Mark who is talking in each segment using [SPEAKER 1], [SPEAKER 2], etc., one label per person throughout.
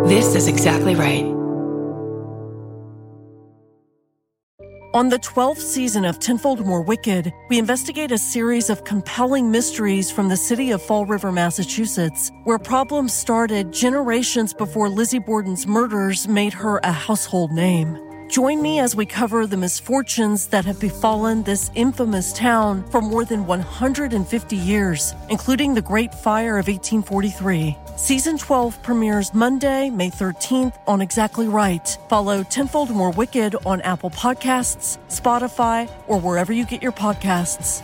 [SPEAKER 1] This is exactly right.
[SPEAKER 2] On the 12th season of Tenfold More Wicked, we investigate a series of compelling mysteries from the city of Fall River, Massachusetts, where problems started generations before Lizzie Borden's murders made her a household name. Join me as we cover the misfortunes that have befallen this infamous town for more than 150 years, including the Great Fire of 1843. Season 12 premieres Monday, May 13th on Exactly Right. Follow Tenfold More Wicked on Apple Podcasts, Spotify, or wherever you get your podcasts.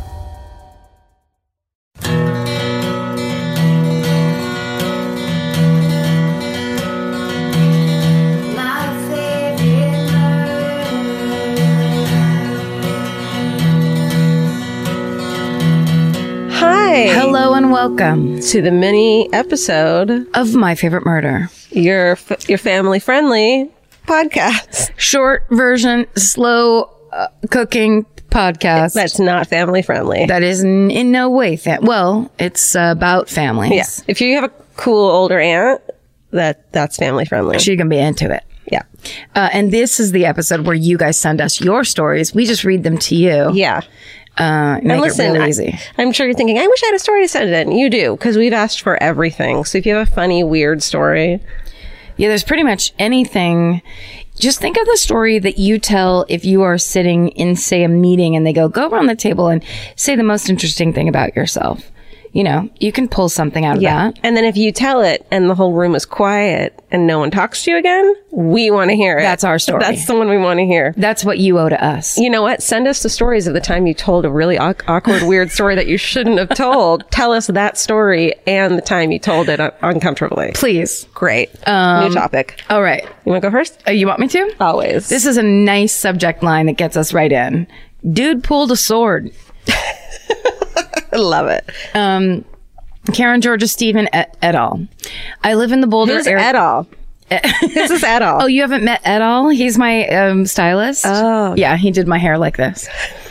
[SPEAKER 3] Hello and welcome
[SPEAKER 4] to the mini episode
[SPEAKER 3] of My Favorite Murder,
[SPEAKER 4] your family-friendly podcast.
[SPEAKER 3] Short version, slow cooking podcast.
[SPEAKER 4] That's not family-friendly.
[SPEAKER 3] That is in no way well, it's about families.
[SPEAKER 4] Yeah. If you have a cool older aunt, that's family-friendly.
[SPEAKER 3] She can be into it.
[SPEAKER 4] Yeah.
[SPEAKER 3] And this is the episode where you guys send us your stories. We just read them to you.
[SPEAKER 4] Yeah.
[SPEAKER 3] Make it real easy.
[SPEAKER 4] I'm sure you're thinking, I wish I had a story to send in. You do, because we've asked for everything. So if you have a funny, weird story.
[SPEAKER 3] Yeah, there's pretty much anything. Just think of the story that you tell if you are sitting in, say, a meeting and they go around the table and say the most interesting thing about yourself. You know, you can pull something out of that.
[SPEAKER 4] And then if you tell it and the whole room is quiet and no one talks to you again, we want to hear it.
[SPEAKER 3] That's our story.
[SPEAKER 4] That's the one we want to hear.
[SPEAKER 3] That's what you owe to us.
[SPEAKER 4] You know what? Send us the stories of the time you told a really awkward, weird story that you shouldn't have told. Tell us that story and the time you told it uncomfortably.
[SPEAKER 3] Please.
[SPEAKER 4] Great. New topic.
[SPEAKER 3] All right.
[SPEAKER 4] You want to go first?
[SPEAKER 3] You want me to?
[SPEAKER 4] Always.
[SPEAKER 3] This is a nice subject line that gets us right in. Dude pulled a sword.
[SPEAKER 4] I love it.
[SPEAKER 3] Karen Georgia Stephen et al. I live in the Boulder
[SPEAKER 4] Who's
[SPEAKER 3] area.
[SPEAKER 4] et al? This is et al.
[SPEAKER 3] Oh, you haven't met et al? He's my stylist.
[SPEAKER 4] Oh.
[SPEAKER 3] Yeah, he did my hair like this.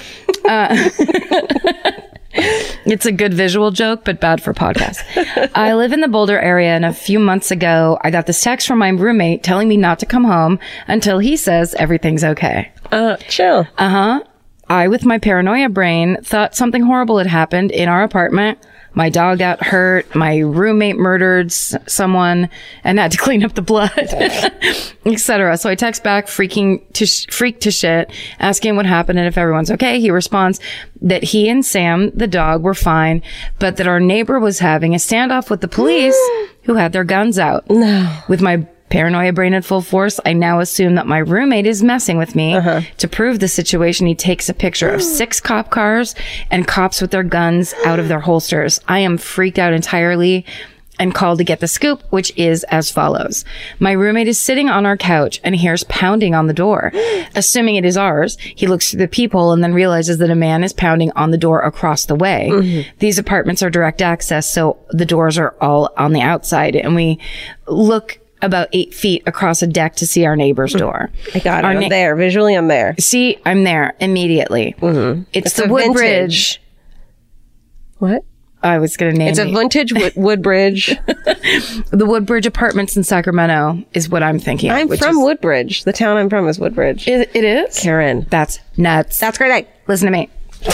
[SPEAKER 3] It's a good visual joke, but bad for podcasts. I live in the Boulder area, and a few months ago, I got this text from my roommate telling me not to come home until he says everything's okay.
[SPEAKER 4] Chill.
[SPEAKER 3] I, with my paranoia brain, thought something horrible had happened in our apartment. My dog got hurt. My roommate murdered someone and had to clean up the blood, etc. So I text back, freaked to shit, asking what happened and if everyone's okay. He responds that he and Sam, the dog, were fine, but that our neighbor was having a standoff with the police who had their guns out.
[SPEAKER 4] No.
[SPEAKER 3] With my paranoia brain in full force, I now assume that my roommate is messing with me. To prove the situation, he takes a picture of 6 cop cars and cops with their guns out of their holsters. I am freaked out entirely and called to get the scoop, which is as follows. My roommate is sitting on our couch and hears pounding on the door. Assuming it is ours, he looks through the peephole and then realizes that a man is pounding on the door across the way. These apartments are direct access, so the doors are all on the outside, and we look about 8 feet across a deck to see our neighbor's door.
[SPEAKER 4] I got it. I'm there. Visually, I'm there.
[SPEAKER 3] See, I'm there immediately. It's the Woodbridge.
[SPEAKER 4] What?
[SPEAKER 3] I was going to name it.
[SPEAKER 4] It's a vintage Woodbridge.
[SPEAKER 3] The Woodbridge Apartments in Sacramento is what I'm thinking.
[SPEAKER 4] I'm from Woodbridge. The town I'm from is Woodbridge.
[SPEAKER 3] It is?
[SPEAKER 4] Karen.
[SPEAKER 3] That's nuts.
[SPEAKER 4] That's great.
[SPEAKER 3] Listen to me.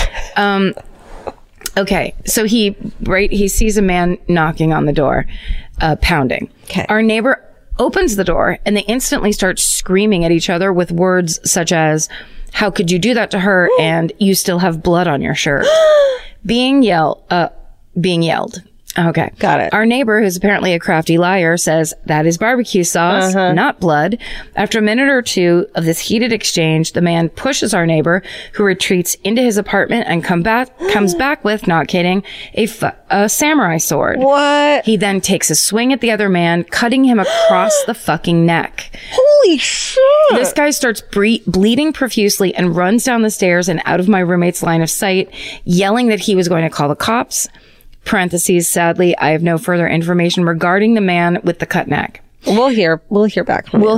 [SPEAKER 3] Okay. So he sees a man knocking on the door, pounding.
[SPEAKER 4] Okay.
[SPEAKER 3] Our neighbor opens the door and they instantly start screaming at each other with words such as, "How could you do that to her?" and "You still have blood on your shirt." Being yelled. Okay.
[SPEAKER 4] Got it.
[SPEAKER 3] Our neighbor, who's apparently a crafty liar, says that is barbecue sauce, not blood. After a minute or two of this heated exchange, the man pushes our neighbor, who retreats into his apartment and comes back with, not kidding, a samurai sword.
[SPEAKER 4] What?
[SPEAKER 3] He then takes a swing at the other man, cutting him across the fucking neck.
[SPEAKER 4] Holy shit.
[SPEAKER 3] This guy starts bleeding profusely and runs down the stairs and out of my roommate's line of sight, yelling that he was going to call the cops. Parentheses, sadly, I have no further information regarding the man with the cut neck.
[SPEAKER 4] We'll hear back from you.
[SPEAKER 3] We'll hear.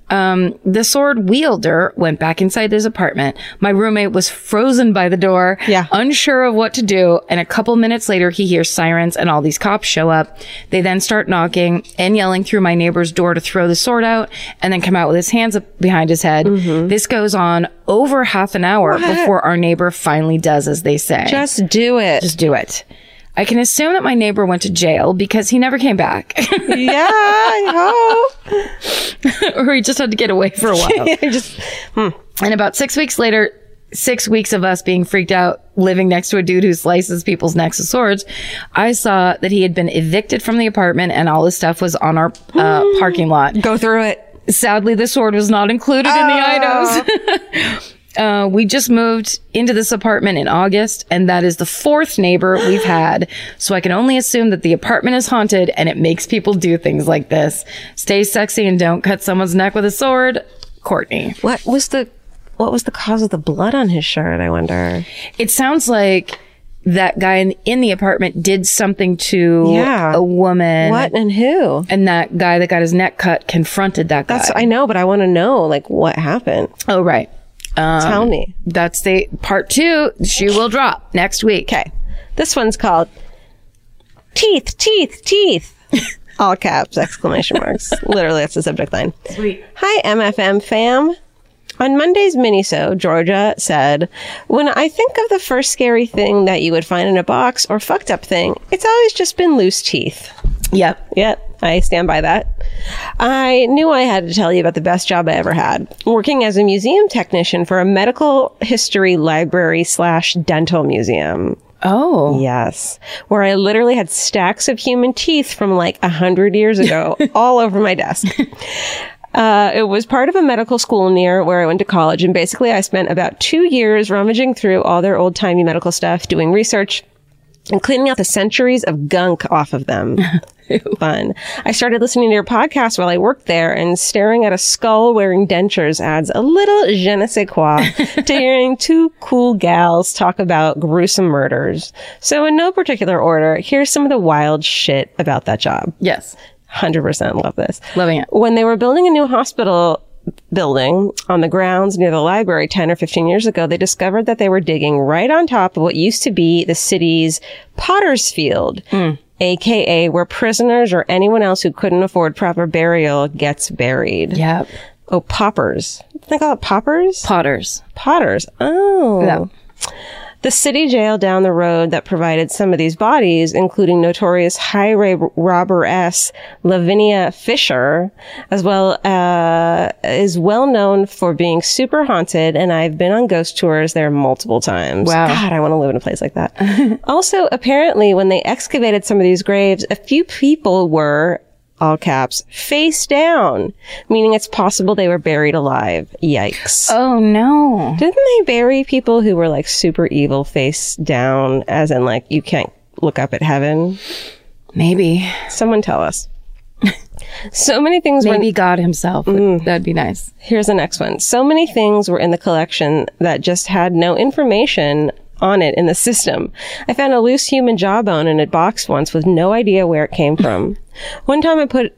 [SPEAKER 3] The sword wielder went back inside his apartment. My roommate was frozen by the door, unsure of what to do. And a couple minutes later, he hears sirens and all these cops show up. They then start knocking and yelling through my neighbor's door to throw the sword out and then come out with his hands up behind his head. This goes on over half an hour before our neighbor finally does as they say.
[SPEAKER 4] Just do it.
[SPEAKER 3] Just do it. I can assume that my neighbor went to jail because he never came back.
[SPEAKER 4] Yeah, I hope.
[SPEAKER 3] Or he just had to get away for a while. And about 6 weeks later, 6 weeks of us being freaked out, living next to a dude who slices people's necks with swords, I saw that he had been evicted from the apartment and all his stuff was on our parking lot.
[SPEAKER 4] Go through it.
[SPEAKER 3] Sadly, the sword was not included in the items. We just moved into this apartment in August, and that is the 4th neighbor we've had. So I can only assume that the apartment is haunted and it makes people do things like this. Stay sexy and don't cut someone's neck with a sword. Courtney.
[SPEAKER 4] What was the cause of the blood on his shirt, I wonder?
[SPEAKER 3] It sounds like that guy in the apartment did something to a woman.
[SPEAKER 4] What and who?
[SPEAKER 3] And that guy that got his neck cut confronted that guy.
[SPEAKER 4] I know, but I want to know, like, what happened.
[SPEAKER 3] Oh, right.
[SPEAKER 4] Tell me.
[SPEAKER 3] That's the part 2. She will drop next week.
[SPEAKER 4] Okay. This one's called Teeth, Teeth, Teeth. All caps, exclamation marks. Literally, that's the subject line.
[SPEAKER 3] Sweet.
[SPEAKER 4] Hi, MFM fam. On Monday's minisode, Georgia said, when I think of the first scary thing that you would find in a box or fucked up thing, it's always just been loose teeth. Yep. I stand by that. I knew I had to tell you about the best job I ever had. Working as a museum technician for a medical history library / dental museum.
[SPEAKER 3] Oh.
[SPEAKER 4] Yes. Where I literally had stacks of human teeth from like 100 years ago all over my desk. It was part of a medical school near where I went to college. And basically I spent about 2 years rummaging through all their old timey medical stuff, doing research and cleaning out the centuries of gunk off of them. Fun. I started listening to your podcast while I worked there, and staring at a skull wearing dentures adds a little je ne sais quoi to hearing 2 cool gals talk about gruesome murders. So in no particular order, here's some of the wild shit about that job.
[SPEAKER 3] Yes.
[SPEAKER 4] 100% love this.
[SPEAKER 3] Loving it.
[SPEAKER 4] When they were building a new hospital building on the grounds near the library 10 or 15 years ago, they discovered that they were digging right on top of what used to be the city's Potter's Field, aka where prisoners or anyone else who couldn't afford proper burial gets buried.
[SPEAKER 3] Yep.
[SPEAKER 4] Oh, paupers. They call it paupers?
[SPEAKER 3] Potters.
[SPEAKER 4] Oh.
[SPEAKER 3] Yeah.
[SPEAKER 4] The city jail down the road that provided some of these bodies, including notorious highway robberess Lavinia Fisher, as well, is well known for being super haunted, and I've been on ghost tours there multiple times.
[SPEAKER 3] Wow.
[SPEAKER 4] God, I want to live in a place like that. Also, apparently, when they excavated some of these graves, a few people were, all caps, face down, meaning it's possible they were buried alive. Yikes.
[SPEAKER 3] Oh, no.
[SPEAKER 4] Didn't they bury people who were like super evil face down, as in like you can't look up at heaven?
[SPEAKER 3] Maybe.
[SPEAKER 4] Someone tell us. So many things
[SPEAKER 3] Maybe God himself. That'd be nice.
[SPEAKER 4] Here's the next one. So many things were in the collection that just had no information on it in the system. I found a loose human jawbone in a box once with no idea where it came from. One time I put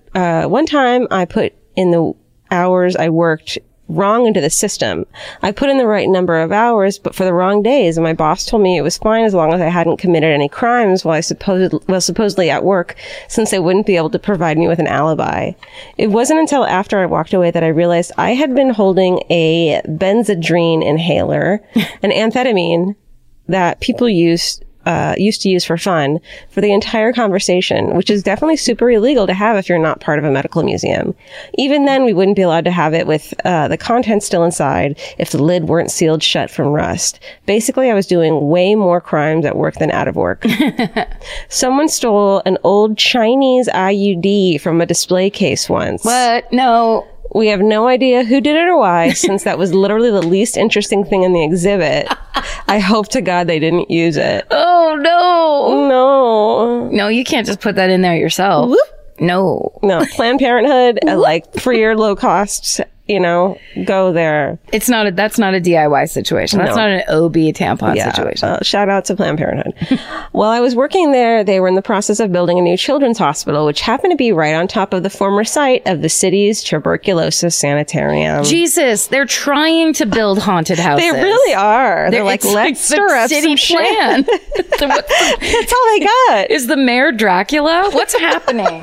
[SPEAKER 4] in the hours I worked wrong into the system. I put in the right number of hours, but for the wrong days, and my boss told me it was fine as long as I hadn't committed any crimes while supposedly at work, since they wouldn't be able to provide me with an alibi. It wasn't until after I walked away that I realized I had been holding a Benzedrine inhaler, an amphetamine that people used to use for fun for the entire conversation, which is definitely super illegal to have if you're not part of a medical museum. Even then, we wouldn't be allowed to have it with the contents still inside if the lid weren't sealed shut from rust. Basically, I was doing way more crimes at work than out of work. Someone stole an old Chinese IUD from a display case once.
[SPEAKER 3] What? No.
[SPEAKER 4] We have no idea who did it or why, since that was literally the least interesting thing in the exhibit. I hope to God they didn't use it.
[SPEAKER 3] Oh, no.
[SPEAKER 4] No.
[SPEAKER 3] No, you can't just put that in there yourself.
[SPEAKER 4] Whoop.
[SPEAKER 3] No.
[SPEAKER 4] No. Planned Parenthood, like free or low cost go there.
[SPEAKER 3] That's not a DIY situation. That's not an OB tampon situation.
[SPEAKER 4] Shout out to Planned Parenthood. While I was working there, they were in the process of building a new children's hospital, which happened to be right on top of the former site of the city's tuberculosis sanitarium.
[SPEAKER 3] Jesus, they're trying to build haunted houses.
[SPEAKER 4] They really are. They're like, let's stir up
[SPEAKER 3] city
[SPEAKER 4] some
[SPEAKER 3] plan.
[SPEAKER 4] That's all they got.
[SPEAKER 3] Is the mayor Dracula? What's happening?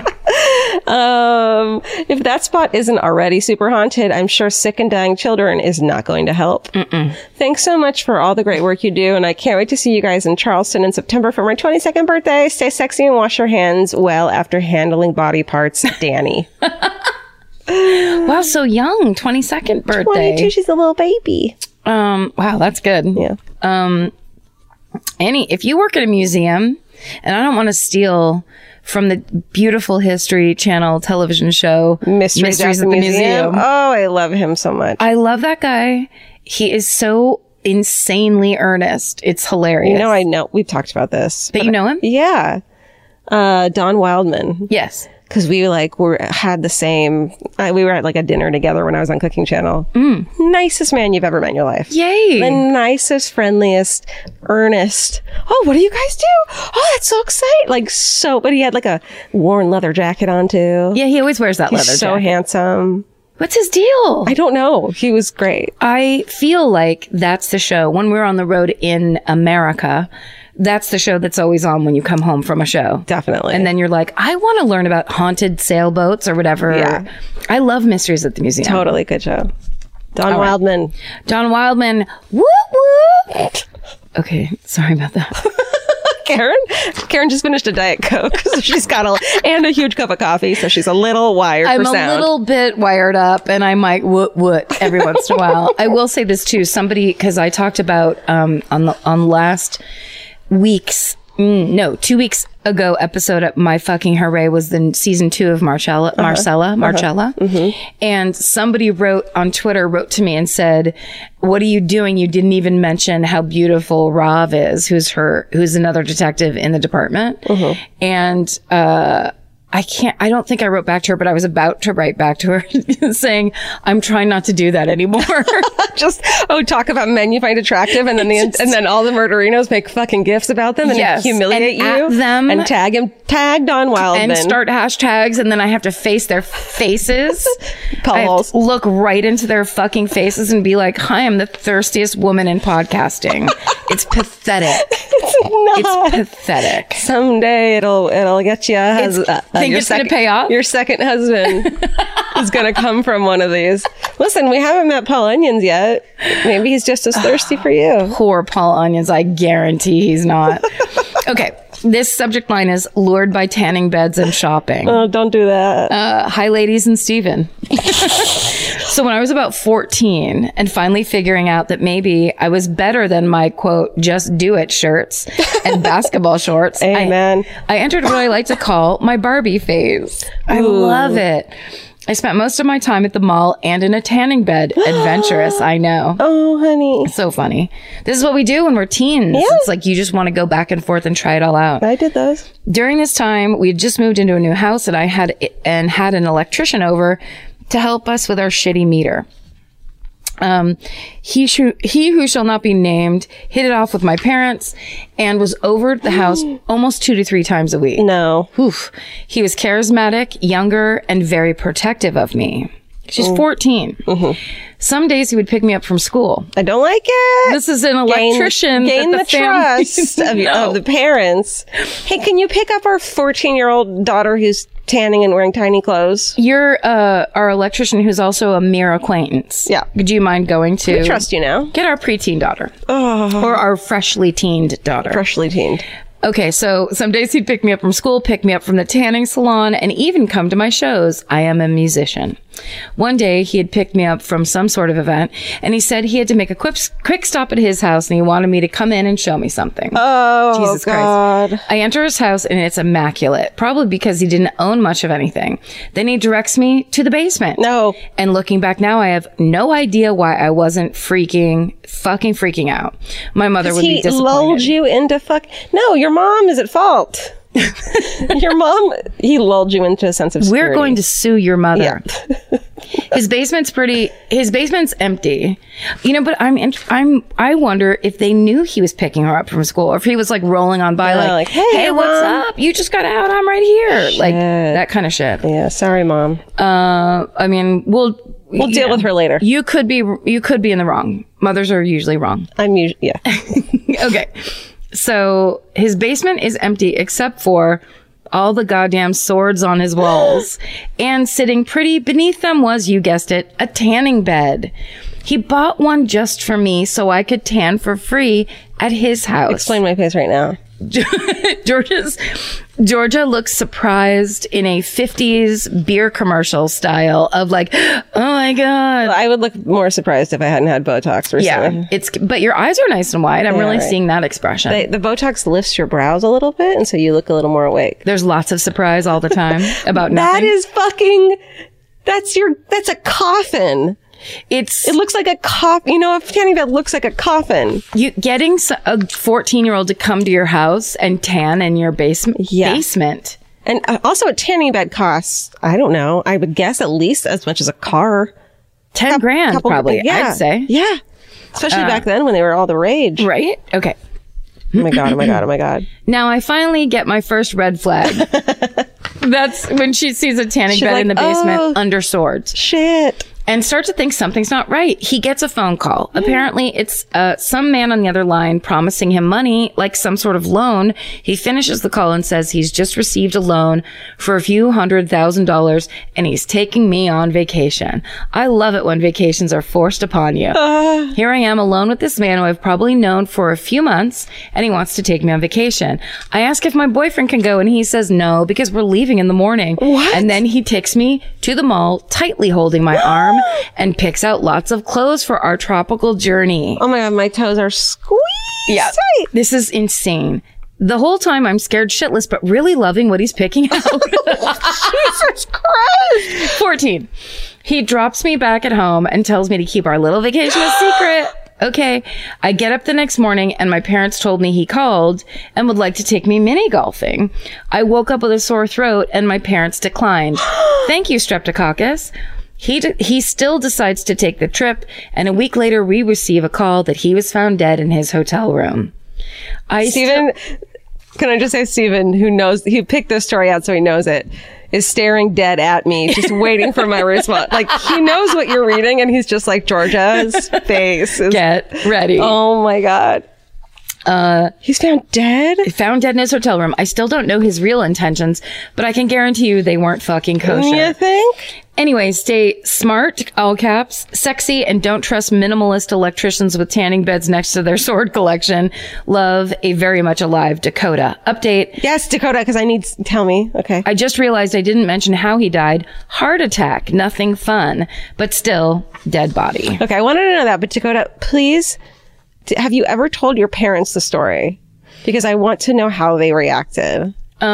[SPEAKER 4] If that spot isn't already super haunted, I'm sure sick and dying children is not going to help. Thanks so much for all the great work you do, and I can't wait to see you guys in Charleston in September for my 22nd birthday. Stay sexy and wash your hands well after handling body parts, Danny.
[SPEAKER 3] Wow, so young. 22nd birthday.
[SPEAKER 4] 22, she's a little baby.
[SPEAKER 3] Wow, that's good.
[SPEAKER 4] Yeah.
[SPEAKER 3] Annie, if you work at a museum, and I don't want to steal from the beautiful History Channel television show Mysteries at the Museum.
[SPEAKER 4] Oh, I love him so much.
[SPEAKER 3] I love that guy. He is so insanely earnest. It's hilarious.
[SPEAKER 4] I know. We've talked about this.
[SPEAKER 3] But you know him?
[SPEAKER 4] Yeah. Don Wildman.
[SPEAKER 3] Yes.
[SPEAKER 4] Because we had the same, we were at like a dinner together when I was on Cooking Channel. Nicest man you've ever met in your life.
[SPEAKER 3] Yay.
[SPEAKER 4] The nicest, friendliest, earnest. Oh, what do you guys do? Oh, that's so exciting. But he had like a worn leather jacket on too.
[SPEAKER 3] Yeah, he always wears that leather jacket.
[SPEAKER 4] So handsome.
[SPEAKER 3] What's his deal?
[SPEAKER 4] I don't know. He was great.
[SPEAKER 3] I feel like that's the show. When we're on the road in America, that's the show that's always on when you come home from a show.
[SPEAKER 4] Definitely.
[SPEAKER 3] And then you're like, I want to learn about haunted sailboats or whatever.
[SPEAKER 4] Yeah.
[SPEAKER 3] I love Mysteries at the Museum.
[SPEAKER 4] Totally. Good show. Don Wildman.
[SPEAKER 3] Don Wildman. Whoop, whoop. Okay. Sorry about that.
[SPEAKER 4] Karen just finished a Diet Coke. So she's got and a huge cup of coffee. So she's a little wired for sound.
[SPEAKER 3] I'm a little bit wired up and I might woot every once in a while. I will say this too. Because I talked about on last week's 2 weeks ago episode of My Fucking Hooray was the season 2 of Marcella. And somebody wrote to me and said, what are you doing? You didn't even mention how beautiful Rav is, who's another detective in the department. And, I don't think I wrote back to her, but I was about to write back to her saying, I'm trying not to do that anymore.
[SPEAKER 4] Talk about men you find attractive and then all the murderinos make fucking gifs about them and humiliate
[SPEAKER 3] and
[SPEAKER 4] you
[SPEAKER 3] at them
[SPEAKER 4] and tag Don Wildman
[SPEAKER 3] and start hashtags, and then I have to face their faces.
[SPEAKER 4] I have
[SPEAKER 3] to look right into their fucking faces and be like, hi, I'm the thirstiest woman in podcasting. It's pathetic. It's pathetic.
[SPEAKER 4] Someday it'll get you.
[SPEAKER 3] Think it's going to pay off?
[SPEAKER 4] Your second husband is going to come from one of these. Listen, we haven't met Paul Onions yet. Maybe he's just as thirsty for you.
[SPEAKER 3] Poor Paul Onions. I guarantee he's not. Okay. This subject line is lured by tanning beds and shopping.
[SPEAKER 4] Oh, don't do that.
[SPEAKER 3] Hi, ladies and Steven. So when I was about 14 and finally figuring out that maybe I was better than my, quote, just do it shirts and basketball shorts,
[SPEAKER 4] Amen.
[SPEAKER 3] I entered what I like to call my Barbie phase. I love it. I spent most of my time at the mall and in a tanning bed. Adventurous, I know.
[SPEAKER 4] Oh, honey.
[SPEAKER 3] So funny. This is what we do when we're teens. Yeah. It's like you just want to go back and forth and try it all out.
[SPEAKER 4] I did those.
[SPEAKER 3] During this time, we had just moved into a new house and I had an electrician over to help us with our shitty meter. He who shall not be named hit it off with my parents and was over at the house almost 2 to 3 times a week.
[SPEAKER 4] No.
[SPEAKER 3] Oof. He was charismatic, younger, and very protective of me. She's 14. Some days he would pick me up from school.
[SPEAKER 4] I don't like it.
[SPEAKER 3] This is an electrician.
[SPEAKER 4] Gain the trust of the parents. Hey, can you pick up our 14-year-old daughter who's tanning and wearing tiny clothes?
[SPEAKER 3] You're our electrician who's also a mere acquaintance.
[SPEAKER 4] Yeah.
[SPEAKER 3] Would you mind going to...
[SPEAKER 4] We trust you now.
[SPEAKER 3] Get our preteen daughter. Or our freshly teened daughter.
[SPEAKER 4] Freshly teened.
[SPEAKER 3] Okay, so some days he'd pick me up from school, pick me up from the tanning salon, and even come to my shows. I am a musician. One day, he had picked me up from some sort of event, and he said he had to make a quick stop at his house, and he wanted me to come in and show me something.
[SPEAKER 4] Oh,
[SPEAKER 3] Jesus
[SPEAKER 4] God.
[SPEAKER 3] Christ. I enter his house, and it's immaculate, probably because he didn't own much of anything. Then he directs me to the basement.
[SPEAKER 4] No.
[SPEAKER 3] And looking back now, I have no idea why I wasn't fucking freaking out. My mother would be disappointed.
[SPEAKER 4] He lulled you into No, your mom is at fault. Your mom, he lulled you into a sense of security.
[SPEAKER 3] We're going to sue your mother.
[SPEAKER 4] Yeah.
[SPEAKER 3] His basement's empty. But I wonder if they knew he was picking her up from school, or if he was like rolling on by like, hey, what's up? You just got out. I'm right here.
[SPEAKER 4] Shit.
[SPEAKER 3] Like that kind of shit.
[SPEAKER 4] Yeah. Sorry, Mom.
[SPEAKER 3] We'll
[SPEAKER 4] deal with her later.
[SPEAKER 3] You could be in the wrong. Mothers are usually wrong.
[SPEAKER 4] Yeah.
[SPEAKER 3] Okay. So his basement is empty except for all the goddamn swords on his walls. And sitting pretty beneath them was, you guessed it, a tanning bed. He bought one just for me so I could tan for free at his house.
[SPEAKER 4] Explain my face right now.
[SPEAKER 3] Georgia looks surprised in a 50s beer commercial style of like, oh my God.
[SPEAKER 4] I would look more surprised if I hadn't had Botox recently.
[SPEAKER 3] Yeah, but your eyes are nice and wide. I'm really seeing that expression.
[SPEAKER 4] The Botox lifts your brows a little bit, and so you look a little more awake.
[SPEAKER 3] There's lots of surprise all the time about nothing.
[SPEAKER 4] That is that's a coffin. It looks like a coffin. A tanning bed looks like a coffin.
[SPEAKER 3] You getting a 14-year-old to come to your house and tan in your basement.
[SPEAKER 4] And also a tanning bed costs, I don't know, I would guess at least as much as a car.
[SPEAKER 3] $10,000 probably,
[SPEAKER 4] yeah.
[SPEAKER 3] I'd say.
[SPEAKER 4] Yeah. Especially back then when they were all the rage.
[SPEAKER 3] Right? Okay.
[SPEAKER 4] Oh my God.
[SPEAKER 3] Now I finally get my first red flag. That's when she sees a tanning bed in the basement under swords.
[SPEAKER 4] Shit.
[SPEAKER 3] And start to think something's not right. He gets a phone call. Apparently, it's some man on the other line promising him money, like some sort of loan. He finishes the call and says he's just received a loan for a few $100,000 and he's taking me on vacation. I love it when vacations are forced upon you. Here I am alone with this man who I've probably known for a few months, and he wants to take me on vacation. I ask if my boyfriend can go, and he says no because we're leaving in the morning.
[SPEAKER 4] What?
[SPEAKER 3] And then he takes me to the mall, tightly holding my arm, and picks out lots of clothes for our tropical journey.
[SPEAKER 4] Oh my God, my toes are squeezed tight.
[SPEAKER 3] This is insane. The whole time I'm scared shitless, but really loving what he's picking out.
[SPEAKER 4] Jesus Christ.
[SPEAKER 3] 14. He drops me back at home and tells me to keep our little vacation a secret. Okay. I get up the next morning and my parents told me he called and would like to take me mini golfing. I woke up with a sore throat and my parents declined. Thank you, Streptococcus. He still decides to take the trip, and a week later we receive a call that he was found dead in his hotel room.
[SPEAKER 4] Stephen, can I just say Stephen, he picked this story out so he knows it, is staring dead at me, just waiting for my response. Like, he knows what you're reading, and he's just like, Georgia's face is...
[SPEAKER 3] Get ready.
[SPEAKER 4] Oh my God. He's found dead?
[SPEAKER 3] Found dead in his hotel room. I still don't know his real intentions, but I can guarantee you they weren't fucking kosher.
[SPEAKER 4] You think?
[SPEAKER 3] Anyway, stay smart, all caps, sexy, and don't trust minimalist electricians with tanning beds next to their sword collection. Love, a very much alive Dakota. Update.
[SPEAKER 4] Yes, Dakota, because tell me. Okay.
[SPEAKER 3] I just realized I didn't mention how he died. Heart attack. Nothing fun, but still dead body.
[SPEAKER 4] Okay, I wanted to know that, but Dakota, please, have you ever told your parents the story? Because I want to know how they reacted.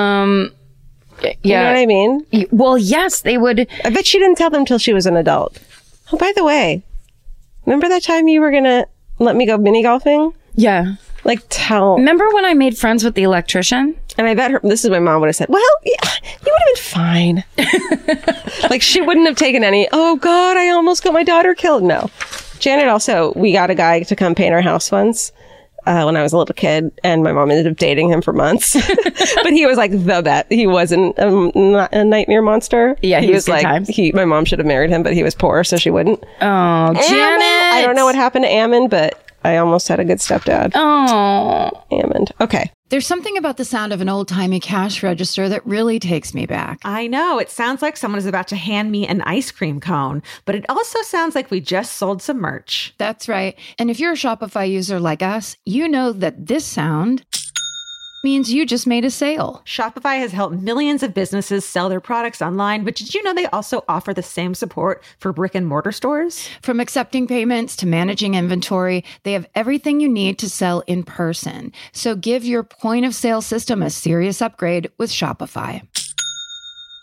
[SPEAKER 3] Yeah.
[SPEAKER 4] You know what I mean?
[SPEAKER 3] Well, yes, they would.
[SPEAKER 4] I bet she didn't tell them till she was an adult. Oh, by the way, remember that time you were going to let me go mini golfing?
[SPEAKER 3] Yeah.
[SPEAKER 4] Remember
[SPEAKER 3] when I made friends with the electrician?
[SPEAKER 4] And I bet this is what my mom would have said. Well, yeah, you would have been fine. Like, she wouldn't have taken any, oh God, I almost got my daughter killed. No. Janet also, we got a guy to come paint our house once. When I was a little kid, and my mom ended up dating him for months. But he was like the bet. He wasn't a nightmare monster.
[SPEAKER 3] Yeah, he was
[SPEAKER 4] like,
[SPEAKER 3] times.
[SPEAKER 4] My mom should have married him, but he was poor, so she wouldn't.
[SPEAKER 3] Oh, Janet!
[SPEAKER 4] I don't know what happened to Ammon, but I almost had a good stepdad.
[SPEAKER 3] Oh.
[SPEAKER 4] Ammon. Okay.
[SPEAKER 1] There's something about the sound of an old-timey cash register that really takes me back.
[SPEAKER 5] I know. It sounds like someone is about to hand me an ice cream cone, but it also sounds like we just sold some merch.
[SPEAKER 1] That's right. And if you're a Shopify user like us, you know that this sound means you just made a sale.
[SPEAKER 5] Shopify has helped millions of businesses sell their products online, but did you know they also offer the same support for brick and mortar stores?
[SPEAKER 1] From accepting payments to managing inventory, they have everything you need to sell in person. So give your point of sale system a serious upgrade with Shopify.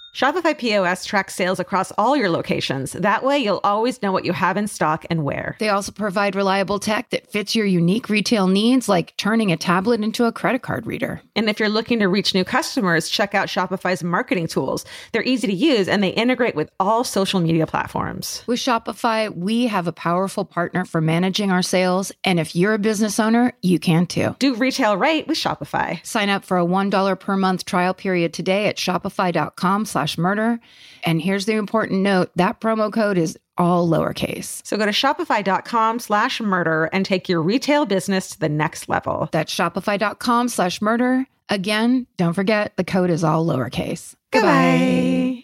[SPEAKER 5] Shopify POS tracks sales across all your locations. That way, you'll always know what you have in stock and where.
[SPEAKER 1] They also provide reliable tech that fits your unique retail needs, like turning a tablet into a credit card reader.
[SPEAKER 5] And if you're looking to reach new customers, check out Shopify's marketing tools. They're easy to use, and they integrate with all social media platforms.
[SPEAKER 1] With Shopify, we have a powerful partner for managing our sales. And if you're a business owner, you can too.
[SPEAKER 5] Do retail right with Shopify.
[SPEAKER 1] Sign up for a $1 per month trial period today at shopify.com/murder. And here's the important note, that promo code is all lowercase.
[SPEAKER 5] So go to shopify.com/murder and take your retail business to the next level.
[SPEAKER 1] That's shopify.com/murder. Again, don't forget, the code is all lowercase.
[SPEAKER 5] Goodbye.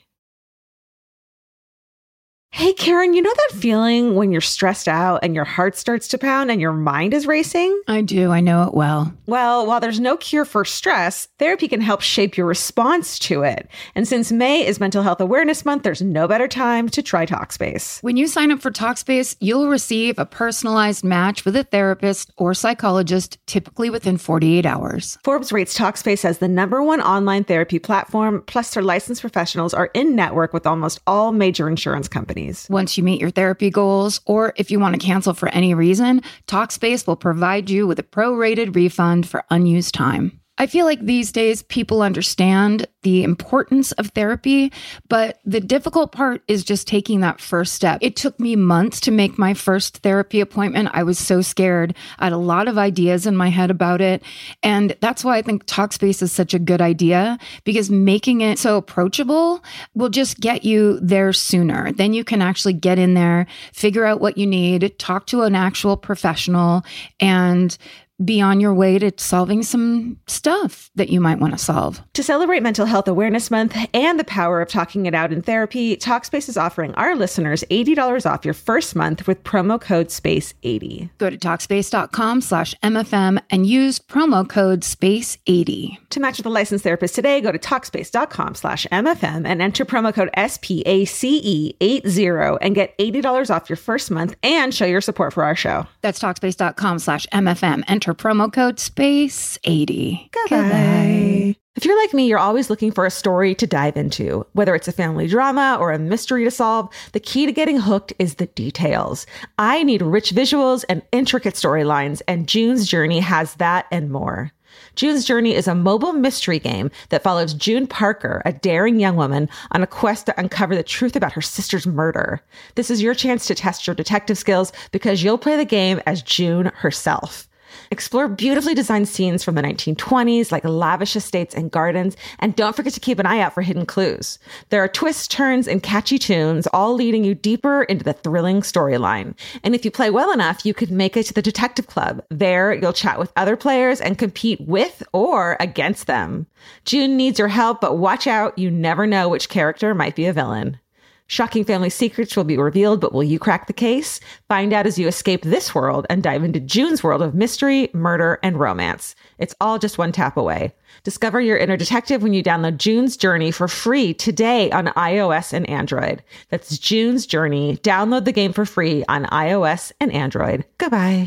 [SPEAKER 5] Hey, Karen, you know that feeling when you're stressed out and your heart starts to pound and your mind is racing?
[SPEAKER 1] I do. I know it well.
[SPEAKER 5] Well, while there's no cure for stress, therapy can help shape your response to it. And since May is Mental Health Awareness Month, there's no better time to try Talkspace.
[SPEAKER 1] When you sign up for Talkspace, you'll receive a personalized match with a therapist or psychologist, typically within 48 hours.
[SPEAKER 5] Forbes rates Talkspace as the #1 online therapy platform, plus their licensed professionals are in network with almost all major insurance companies.
[SPEAKER 1] Once you meet your therapy goals, or if you want to cancel for any reason, Talkspace will provide you with a prorated refund for unused time. I feel like these days people understand the importance of therapy, but the difficult part is just taking that first step. It took me months to make my first therapy appointment. I was so scared. I had a lot of ideas in my head about it. And that's why I think Talkspace is such a good idea, because making it so approachable will just get you there sooner. Then you can actually get in there, figure out what you need, talk to an actual professional, and be on your way to solving some stuff that you might want to solve.
[SPEAKER 5] To celebrate Mental Health Awareness Month and the power of talking it out in therapy, Talkspace is offering our listeners $80 off your first month with promo code SPACE80.
[SPEAKER 1] Go to Talkspace.com/MFM and use promo code SPACE80.
[SPEAKER 5] To match with a licensed therapist today, go to Talkspace.com/MFM and enter promo code SPACE80 and get $80 off your first month and show your support for our show.
[SPEAKER 1] That's Talkspace.com/MFM. Enter promo code SPACE80.
[SPEAKER 5] Goodbye. If you're like me, you're always looking for a story to dive into. Whether it's a family drama or a mystery to solve, the key to getting hooked is the details. I need rich visuals and intricate storylines, and June's Journey has that and more. June's Journey is a mobile mystery game that follows June Parker, a daring young woman, on a quest to uncover the truth about her sister's murder. This is your chance to test your detective skills because you'll play the game as June herself. Explore beautifully designed scenes from the 1920s, like lavish estates and gardens, and don't forget to keep an eye out for hidden clues. There are twists, turns, and catchy tunes, all leading you deeper into the thrilling storyline. And if you play well enough, you could make it to the Detective Club. There, you'll chat with other players and compete with or against them. June needs your help, but watch out, you never know which character might be a villain. Shocking family secrets will be revealed, but will you crack the case? Find out as you escape this world and dive into June's world of mystery, murder, and romance. It's all just one tap away. Discover your inner detective when you download June's Journey for free today on iOS and Android. That's June's Journey. Download the game for free on iOS and Android. Goodbye.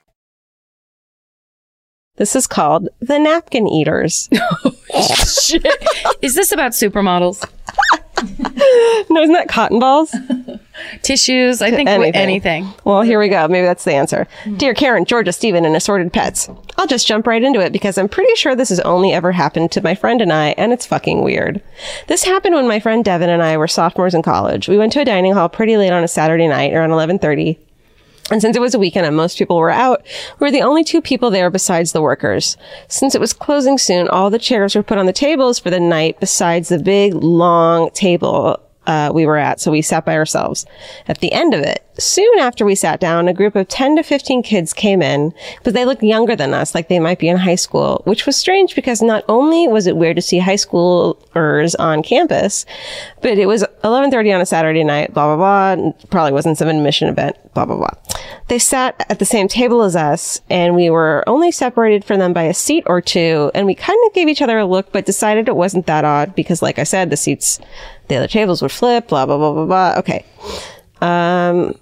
[SPEAKER 4] This is called The Napkin Eaters.
[SPEAKER 3] Shit. Is this about supermodels?
[SPEAKER 4] No, isn't that cotton balls?
[SPEAKER 3] Tissues, I think anything.
[SPEAKER 4] Well, here we go. Maybe that's the answer. Dear Karen, Georgia, Stephen, and assorted pets. I'll just jump right into it because I'm pretty sure this has only ever happened to my friend and I, and it's fucking weird. This happened when my friend Devin and I were sophomores in college. We went to a dining hall pretty late on a Saturday night, around 11:30. And since it was a weekend and most people were out, we were the only two people there besides the workers. Since it was closing soon, all the chairs were put on the tables for the night besides the big, long table we were at, so we sat by ourselves. At the end of it, soon after we sat down, a group of 10 to 15 kids came in, but they looked younger than us, like they might be in high school, which was strange because not only was it weird to see high schoolers on campus, but it was 11:30 on a Saturday night, blah, blah, blah, probably wasn't some admission event, blah, blah, blah. They sat at the same table as us, and we were only separated from them by a seat or two, and we kind of gave each other a look, but decided it wasn't that odd because, like I said, the other tables would flip, blah, blah, blah, blah, blah. Okay.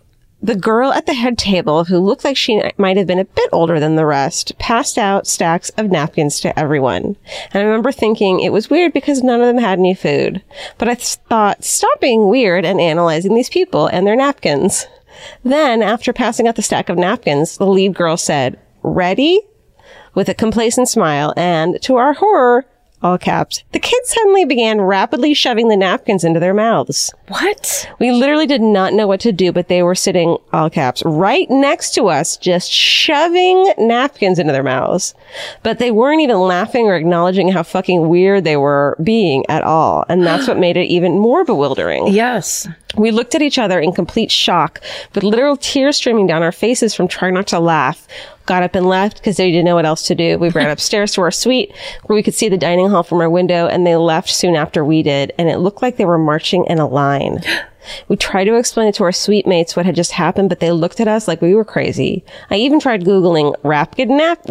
[SPEAKER 4] The girl at the head table, who looked like she might have been a bit older than the rest, passed out stacks of napkins to everyone. And I remember thinking it was weird because none of them had any food. But I thought, stop being weird and analyzing these people and their napkins. Then, after passing out the stack of napkins, the lead girl said, "Ready?" with a complacent smile, and to our horror, all caps, the kids suddenly began rapidly shoving the napkins into their mouths.
[SPEAKER 3] What?
[SPEAKER 4] We literally did not know what to do, but they were sitting, all caps, right next to us, just shoving napkins into their mouths. But they weren't even laughing or acknowledging how fucking weird they were being at all. And that's what made it even more bewildering.
[SPEAKER 3] Yes.
[SPEAKER 4] We looked at each other in complete shock, with literal tears streaming down our faces from trying not to laugh. Got up and left because they didn't know what else to do. We ran upstairs to our suite where we could see the dining hall from our window, and they left soon after we did, and it looked like they were marching in a line. We tried to explain it to our suite mates what had just happened, but they looked at us like we were crazy. I even tried Googling rapid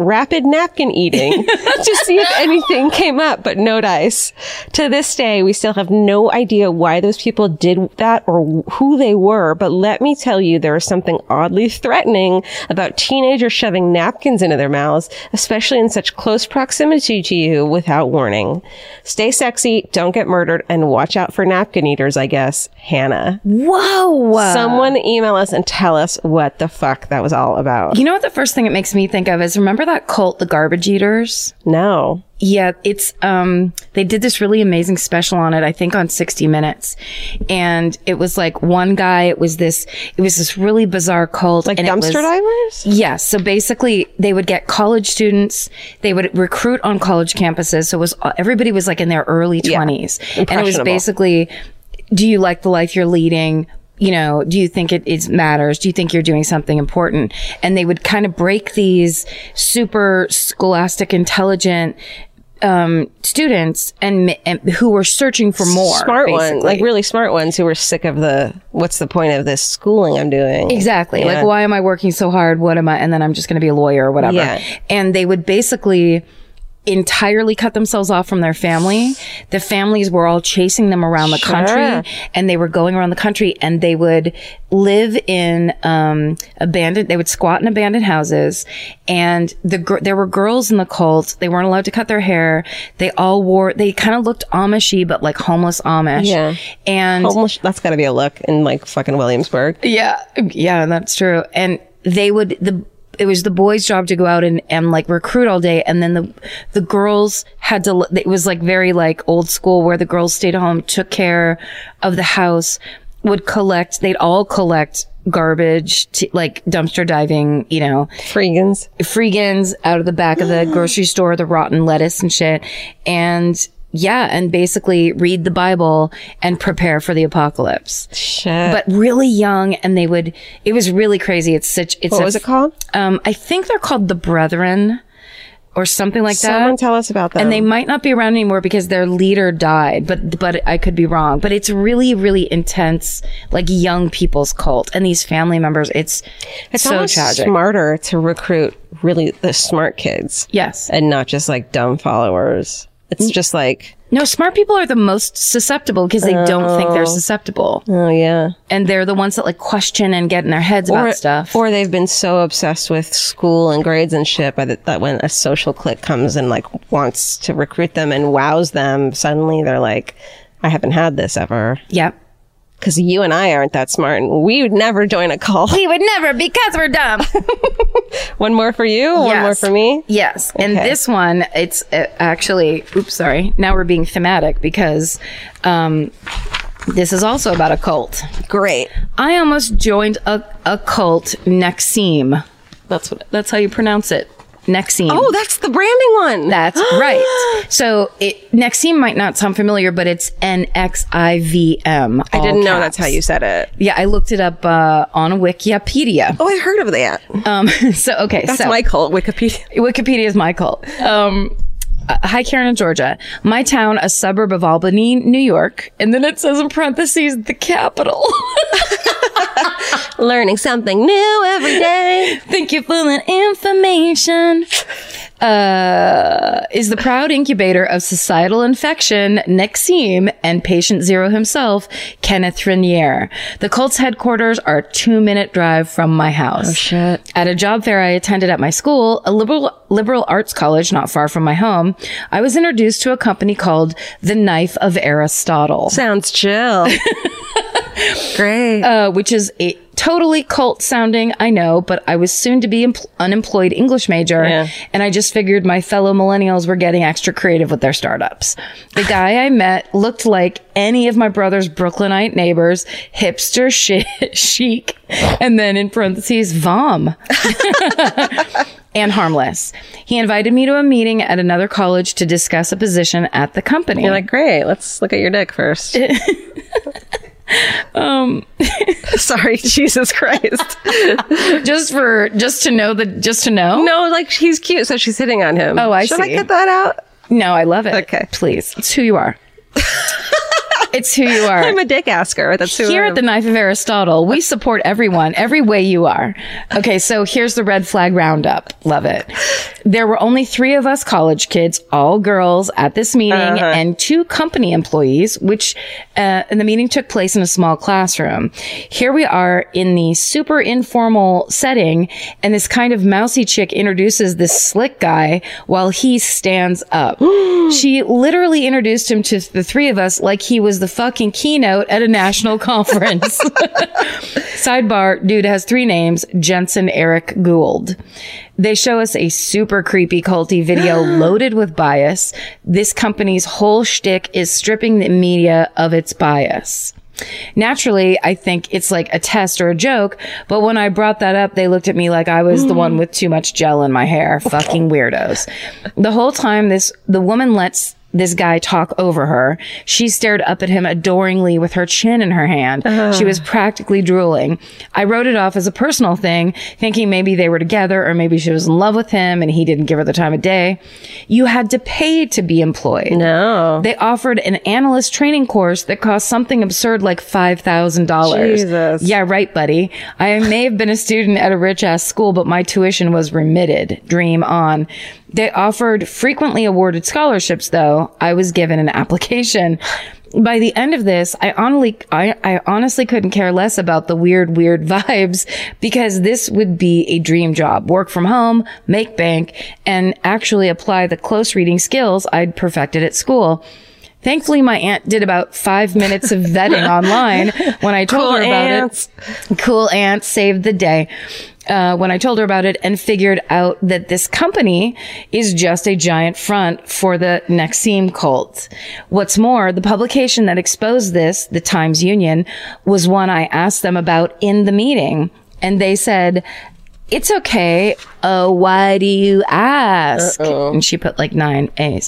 [SPEAKER 4] napkin eating to see if anything came up, but no dice. To this day, we still have no idea why those people did that or who they were, but let me tell you, there is something oddly threatening about teenagers shoving napkins into their mouths, especially in such close proximity to you without warning. Stay sexy, don't get murdered, and watch out for napkin eaters, I guess. Hannah.
[SPEAKER 3] Whoa.
[SPEAKER 4] Someone email us and tell us what the fuck that was all about.
[SPEAKER 3] You know what the first thing it makes me think of is, remember that cult, the Garbage Eaters?
[SPEAKER 4] No.
[SPEAKER 3] Yeah, it's, they did this really amazing special on it, I think on 60 Minutes. And it was like one guy, it was this really bizarre cult.
[SPEAKER 4] Like
[SPEAKER 3] and
[SPEAKER 4] dumpster divers?
[SPEAKER 3] Yes. So basically they would get college students, they would recruit on college campuses. So it was, everybody was like in their early 20s. And it was basically, do you like the life you're leading? You know, do you think it matters? Do you think you're doing something important? And they would kind of break these super scholastic, intelligent students and who were searching for more.
[SPEAKER 4] Smart ones, like really smart ones who were sick of what's the point of this schooling I'm doing?
[SPEAKER 3] Exactly. Yeah. Like, why am I working so hard? What am I? And then I'm just going to be a lawyer or whatever. Yeah. And they would basically entirely cut themselves off from their family. The families were all chasing them around the country, and they were going around the country, and they would live in they would squat in abandoned houses, and there were girls in the cult. They weren't allowed to cut their hair. They kind of looked Amishy, but like homeless Amish. Yeah. And
[SPEAKER 4] homeless, that's gotta be a look in like fucking Williamsburg.
[SPEAKER 3] Yeah. Yeah, that's true. And it was the boys' job to go out and like recruit all day. And then the girls had to, it was like very like old school where the girls stayed home, took care of the house, they'd all collect garbage, like dumpster diving, you know. Freegans out of the back of the grocery store, the rotten lettuce and shit. And basically read the Bible and prepare for the apocalypse.
[SPEAKER 4] Shit.
[SPEAKER 3] But really young, and it was really crazy.
[SPEAKER 4] What was it called?
[SPEAKER 3] I think they're called the Brethren or something like that.
[SPEAKER 4] Someone tell us about them.
[SPEAKER 3] And they might not be around anymore because their leader died, but I could be wrong. But it's really, really intense, like young people's cult. And these family members, it's so tragic.
[SPEAKER 4] Smarter to recruit really the smart kids.
[SPEAKER 3] Yes.
[SPEAKER 4] And not just like dumb followers. It's just like...
[SPEAKER 3] No, smart people are the most susceptible because they don't think they're susceptible.
[SPEAKER 4] Oh, yeah.
[SPEAKER 3] And they're the ones that like question and get in their heads about stuff.
[SPEAKER 4] Or they've been so obsessed with school and grades and shit that when a social clique comes and like wants to recruit them and wows them, suddenly they're like, I haven't had this ever.
[SPEAKER 3] Yep.
[SPEAKER 4] Because you and I aren't that smart, and we would never join a cult.
[SPEAKER 3] We would never, because we're dumb.
[SPEAKER 4] One more for you? Yes. One more for me?
[SPEAKER 3] Yes. Okay. And this one, it's actually, oops, sorry. Now we're being thematic because this is also about a cult.
[SPEAKER 4] Great.
[SPEAKER 3] I almost joined a cult, NXIVM. That's how you pronounce it. NXIVM.
[SPEAKER 4] Oh, that's the branding one.
[SPEAKER 3] That's right. So NXIVM might not sound familiar, but it's NXIVM.
[SPEAKER 4] I didn't know that's how you said it.
[SPEAKER 3] Yeah, I looked it up on Wikipedia.
[SPEAKER 4] Oh, I heard of that. That's my cult, Wikipedia.
[SPEAKER 3] Wikipedia is my cult. Hi, Karen in Georgia. My town, a suburb of Albany, New York. And then it says in parentheses, the capital.
[SPEAKER 4] Learning something new every day.
[SPEAKER 3] Thank you for that information. Is the proud incubator of societal infection, Nexim, and patient zero himself, Kenneth Renier. The cult's headquarters are a 2-minute drive from my house.
[SPEAKER 4] Oh, shit.
[SPEAKER 3] At a job fair I attended at my school, a liberal arts college not far from my home, I was introduced to a company called The Knife of Aristotle.
[SPEAKER 4] Sounds chill. Great.
[SPEAKER 3] Which is a totally cult sounding, I know, but I was soon to be unemployed English major.
[SPEAKER 4] Yeah.
[SPEAKER 3] And I just figured my fellow millennials were getting extra creative with their startups. The guy I met looked like any of my brother's Brooklynite neighbors, hipster chic, and then in parentheses, vom. And harmless. He invited me to a meeting at another college to discuss a position at the company.
[SPEAKER 4] You're like, great, let's look at your dick first. Sorry, Jesus Christ.
[SPEAKER 3] just to know.
[SPEAKER 4] No, like he's cute, so she's hitting on him.
[SPEAKER 3] Oh, I
[SPEAKER 4] Should
[SPEAKER 3] see.
[SPEAKER 4] I get that out?
[SPEAKER 3] No, I love it.
[SPEAKER 4] Okay.
[SPEAKER 3] Please. It's who you are. It's who you are.
[SPEAKER 4] I'm a dick asker. That's who
[SPEAKER 3] Here
[SPEAKER 4] I
[SPEAKER 3] at
[SPEAKER 4] am.
[SPEAKER 3] the Knife of Aristotle, we support everyone, every way you are. Okay, so here's the red flag roundup. Love it. There were only 3 of us college kids, all girls, at this meeting, and 2 company employees, and the meeting took place in a small classroom. Here we are in the super informal setting, and this kind of mousy chick introduces this slick guy while he stands up. She literally introduced him to the 3 of us like he was the fucking keynote at a national conference. Sidebar, dude has 3 names, Jensen Eric Gould. They show us a super creepy culty video loaded with bias. This company's whole shtick is stripping the media of its bias. Naturally, I think it's like a test or a joke, but when I brought that up, they looked at me like I was the one with too much gel in my hair. Fucking weirdos. The whole time the woman lets this guy talk over her. She stared up at him adoringly with her chin in her hand. She was practically drooling. I wrote it off as a personal thing, thinking maybe they were together or maybe she was in love with him and he didn't give her the time of day. You had to pay to be employed.
[SPEAKER 4] No.
[SPEAKER 3] They offered an analyst training course that cost something absurd like $5,000.
[SPEAKER 4] Jesus.
[SPEAKER 3] Yeah, right, buddy. I may have been a student at a rich-ass school, but my tuition was remitted. Dream on. They offered frequently awarded scholarships, though. I was given an application. By the end of this, I honestly couldn't care less about the weird vibes because this would be a dream job. Work from home, make bank, and actually apply the close reading skills I'd perfected at school. Thankfully, my aunt did about 5 minutes of vetting online when I told her about it. Cool aunt saved the day. When I told her about it and figured out that this company is just a giant front for the Nexim cult. What's more, the publication that exposed this, the Times Union, was one I asked them about in the meeting. And they said, "It's okay. Why do you ask?" And she put like 9 A's.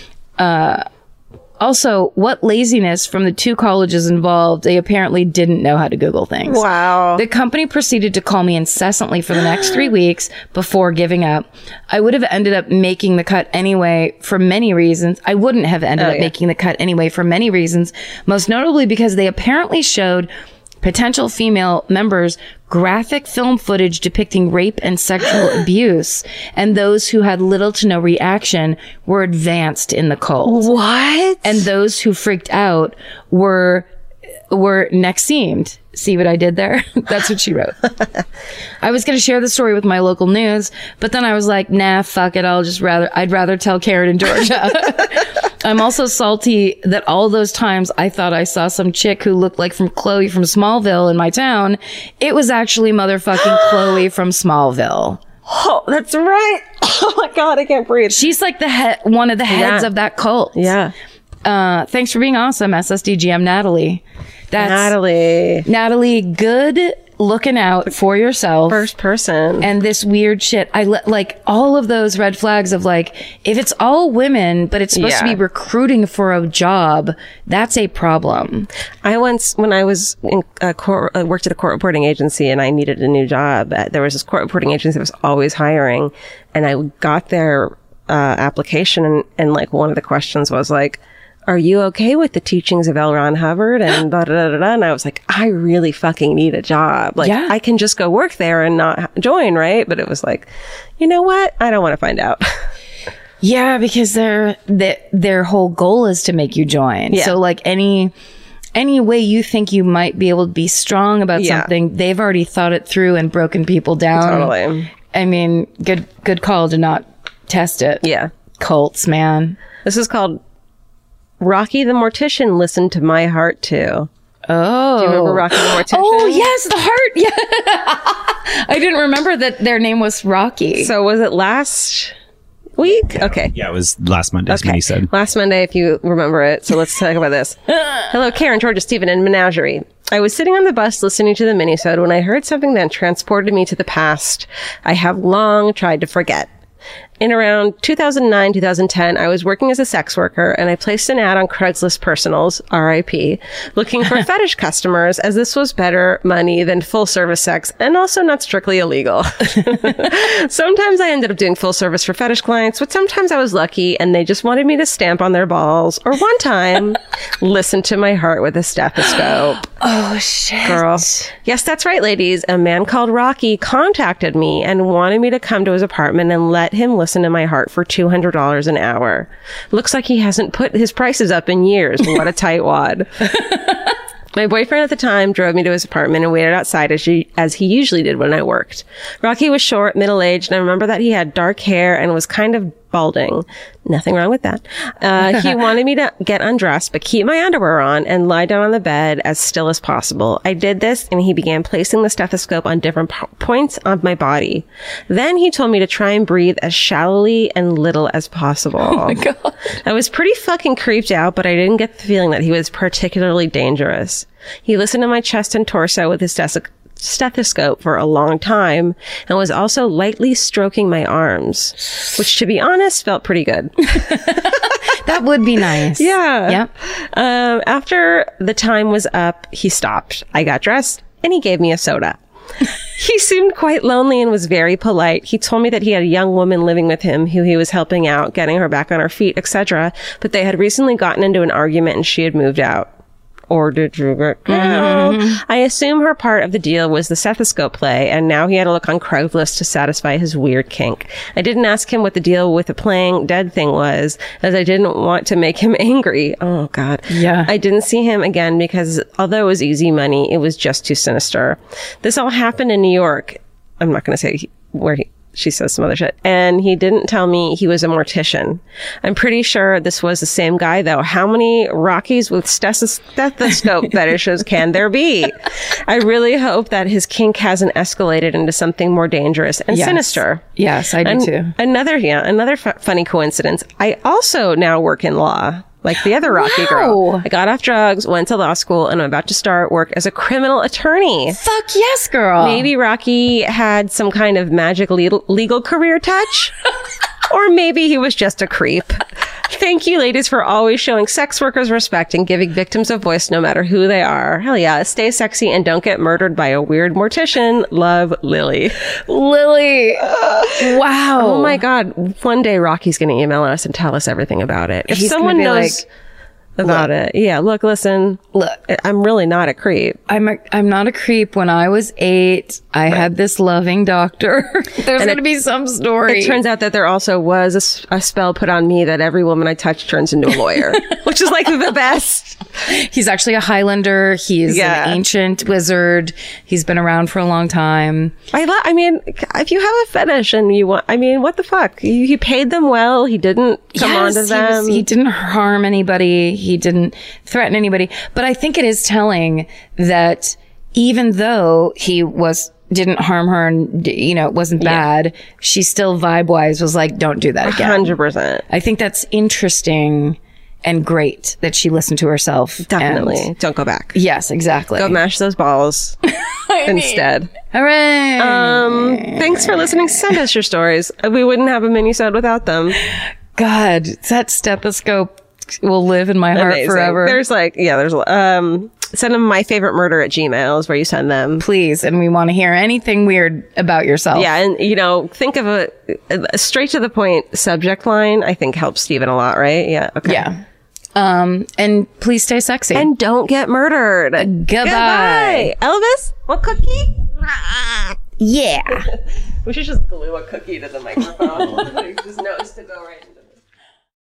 [SPEAKER 3] Also, what laziness from the 2 colleges involved. They apparently didn't know how to Google things.
[SPEAKER 4] Wow.
[SPEAKER 3] The company proceeded to call me incessantly for the next 3 weeks before giving up. I would have ended up making the cut anyway for many reasons. I wouldn't have ended up making the cut anyway for many reasons, most notably because they apparently showed potential female members graphic film footage depicting rape and sexual abuse, and those who had little to no reaction were advanced in the cult.
[SPEAKER 4] What?
[SPEAKER 3] And those who freaked out were Nexim. See what I did there? That's what she wrote. I was going to share the story with my local news, but then I was like, nah, fuck it. I'd rather tell Karen in Georgia. I'm also salty that all those times I thought I saw some chick who looked like Chloe from Smallville in my town. It was actually motherfucking Chloe from Smallville.
[SPEAKER 4] Oh, that's right. Oh my God, I can't breathe.
[SPEAKER 3] She's like one of the heads of that cult.
[SPEAKER 4] Yeah.
[SPEAKER 3] Thanks for being awesome, SSDGM Natalie. Natalie, good looking out for yourself.
[SPEAKER 4] First person.
[SPEAKER 3] And this weird shit. Like all of those red flags of like, if it's all women, but it's supposed to be recruiting for a job, that's a problem.
[SPEAKER 4] I once, when I was in worked at a court reporting agency and I needed a new job, there was this court reporting agency that was always hiring, and I got their application and like one of the questions was like, are you okay with the teachings of L. Ron Hubbard? And blah, blah, blah, blah. And I was like, I really fucking need a job. Like,
[SPEAKER 3] Yeah.
[SPEAKER 4] I can just go work there and not join, right? But it was like, you know what? I don't want to find out.
[SPEAKER 3] Yeah, because their whole goal is to make you join.
[SPEAKER 4] Yeah.
[SPEAKER 3] So like any way you think you might be able to be strong about
[SPEAKER 4] Yeah.
[SPEAKER 3] something, they've already thought it through and broken people down.
[SPEAKER 4] Totally.
[SPEAKER 3] I mean, good call to not test it.
[SPEAKER 4] Yeah.
[SPEAKER 3] Cults, man.
[SPEAKER 4] This is called Rocky the Mortician Listened to My Heart Too.
[SPEAKER 3] Oh.
[SPEAKER 4] Do you remember Rocky the Mortician?
[SPEAKER 3] Oh, yes, the heart. Yeah. I didn't remember that their name was Rocky.
[SPEAKER 4] So was it last week? Okay.
[SPEAKER 6] Yeah, it was last Monday's mini-sode.
[SPEAKER 4] Last Monday, if you remember it. So let's talk about this. Hello, Karen, Georgia, Stephen, and Menagerie. I was sitting on the bus listening to the minisode when I heard something that transported me to the past I have long tried to forget. In around 2009, 2010, I was working as a sex worker and I placed an ad on Craigslist Personals, RIP, looking for fetish customers as this was better money than full service sex and also not strictly illegal. Sometimes I ended up doing full service for fetish clients, but sometimes I was lucky and they just wanted me to stamp on their balls or one time listen to my heart with a stethoscope.
[SPEAKER 3] Oh, shit.
[SPEAKER 4] Girl. Yes, that's right, ladies. A man called Rocky contacted me and wanted me to come to his apartment and let him listen to my heart for $200 an hour. Looks like he hasn't put his prices up in years. What a tightwad. My boyfriend at the time drove me to his apartment and waited outside as he usually did when I worked. Rocky was short, middle-aged, and I remember that he had dark hair and was kind of balding. Nothing wrong with that. He wanted me to get undressed, but keep my underwear on and lie down on the bed as still as possible. I did this, and he began placing the stethoscope on different points of my body. Then he told me to try and breathe as shallowly and little as possible. Oh my God. I was pretty fucking creeped out, but I didn't get the feeling that he was particularly dangerous. He listened to my chest and torso with his stethoscope for a long time and was also lightly stroking my arms, which to be honest felt pretty good.
[SPEAKER 3] That would be nice.
[SPEAKER 4] Yeah.
[SPEAKER 3] Yep.
[SPEAKER 4] After the time was up, he stopped. I got dressed and he gave me a soda. He seemed quite lonely and was very polite. He told me that he had a young woman living with him who he was helping out, getting her back on her feet, etc. But they had recently gotten into an argument and she had moved out. Or did you get I assume her part of the deal was the stethoscope play, and now he had to look on Craigslist to satisfy his weird kink. I didn't ask him what the deal with the playing dead thing was, as I didn't want to make him angry. Oh, God.
[SPEAKER 3] Yeah.
[SPEAKER 4] I didn't see him again because although it was easy money, it was just too sinister. This all happened in New York. I'm not going to say where she says some other shit. And he didn't tell me he was a mortician. I'm pretty sure this was the same guy, though. How many Rockies with stethoscope fetishes can there be? I really hope that his kink hasn't escalated into something more dangerous and sinister.
[SPEAKER 3] Yes, I do too.
[SPEAKER 4] Another funny coincidence. I also now work in law. Like the other Rocky girl. I got off drugs, went to law school, and I'm about to start work as a criminal attorney.
[SPEAKER 3] Fuck yes, girl.
[SPEAKER 4] Maybe Rocky had some kind of magic legal career touch. Or maybe he was just a creep. Thank you, ladies, for always showing sex workers respect and giving victims a voice no matter who they are. Hell yeah. Stay sexy and don't get murdered by a weird mortician. Love, Lily.
[SPEAKER 3] Lily. Wow.
[SPEAKER 4] Oh my God. One day Rocky's going to email us and tell us everything about it. If
[SPEAKER 3] He's
[SPEAKER 4] someone
[SPEAKER 3] gonna be
[SPEAKER 4] knows about it. Yeah. Look, listen.
[SPEAKER 3] Look.
[SPEAKER 4] I'm really not a creep.
[SPEAKER 3] I'm not a creep. When I was 8, I had this loving doctor. There's going to be some story.
[SPEAKER 4] It turns out that there also was a spell put on me that every woman I touch turns into a lawyer, which is like the best.
[SPEAKER 3] He's actually a Highlander. He's an ancient wizard. He's been around for a long time.
[SPEAKER 4] I mean, if you have a fetish and you want, I mean, what the fuck? He paid them well. He didn't come onto them.
[SPEAKER 3] He didn't harm anybody. He didn't threaten anybody. But I think it is telling that even though he didn't harm her and, it wasn't bad, she still vibe-wise was like, don't do that again.
[SPEAKER 4] 100%.
[SPEAKER 3] I think that's interesting and great that she listened to herself.
[SPEAKER 4] Definitely. Don't go back.
[SPEAKER 3] Yes, exactly.
[SPEAKER 4] Go mash those balls instead.
[SPEAKER 3] Hooray!
[SPEAKER 4] Thanks for listening. Send us your stories. We wouldn't have a mini-sode without them.
[SPEAKER 3] God, that stethoscope will live in my heart forever.
[SPEAKER 4] There's send them my favorite murder at Gmail is where you send them.
[SPEAKER 3] Please. And we want to hear anything weird about yourself.
[SPEAKER 4] Yeah. And, think of a straight to the point subject line, I think helps Stephen a lot, right? Yeah. Okay.
[SPEAKER 3] Yeah. And please stay sexy.
[SPEAKER 4] And don't get murdered.
[SPEAKER 3] Goodbye.
[SPEAKER 4] Elvis, what cookie?
[SPEAKER 3] Yeah.
[SPEAKER 4] We should just glue a cookie to the microphone. Just knows to go right into